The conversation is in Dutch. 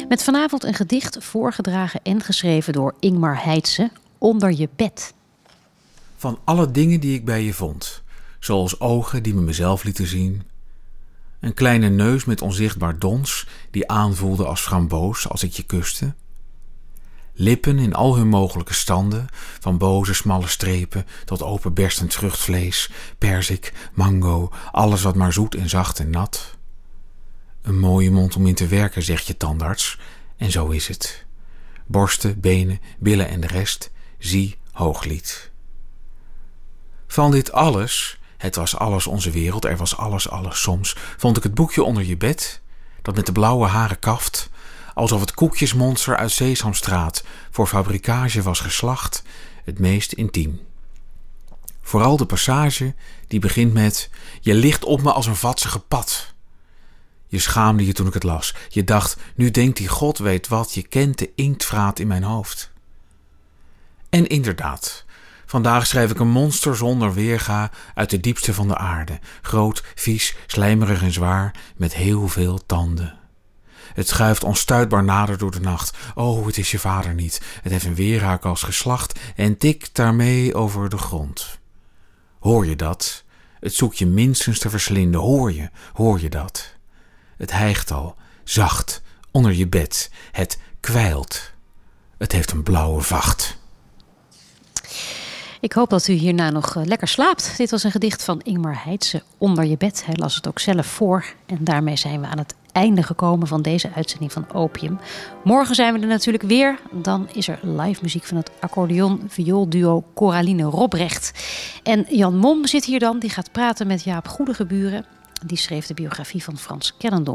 Met vanavond een gedicht voorgedragen en geschreven door Ingmar Heitse, Onder je bed. Van alle dingen die ik bij je vond, zoals ogen die me mezelf lieten zien, een kleine neus met onzichtbaar dons die aanvoelde als framboos als ik je kuste, lippen in al hun mogelijke standen, van boze smalle strepen tot openberstend vruchtvlees, perzik, mango, alles wat maar zoet en zacht en nat. Een mooie mond om in te werken, zegt je tandarts, en zo is het. Borsten, benen, billen en de rest, zie Hooglied. Van dit alles, het was alles onze wereld, er was alles soms, vond ik het boekje onder je bed, dat met de blauwe haren kaft, alsof het koekjesmonster uit Sesamstraat voor fabrikage was geslacht, het meest intiem. Vooral de passage die begint met: je ligt op me als een vatsige pad. Je schaamde je toen ik het las. Je dacht, nu denkt die God weet wat, je kent de inktvraat in mijn hoofd. En inderdaad, vandaag schrijf ik een monster zonder weerga uit de diepste van de aarde. Groot, vies, slijmerig en zwaar, met heel veel tanden. Het schuift onstuitbaar nader door de nacht. Oh, het is je vader niet. Het heeft een weerhaak als geslacht en tikt daarmee over de grond. Hoor je dat? Het zoekt je minstens te verslinden. Hoor je dat? Het hijgt al, zacht, onder je bed. Het kwijlt. Het heeft een blauwe vacht. Ik hoop dat u hierna nog lekker slaapt. Dit was een gedicht van Ingmar Heitse, Onder je bed. Hij las het ook zelf voor. En daarmee zijn we aan het einde gekomen van deze uitzending van Opium. Morgen zijn we er natuurlijk weer. Dan is er live muziek van het accordeon-vioolduo Coraline Robrecht. En Jan Mom zit hier dan. Die gaat praten met Jaap Goedegeburen. Die schreef de biografie van Frans Kennendonk.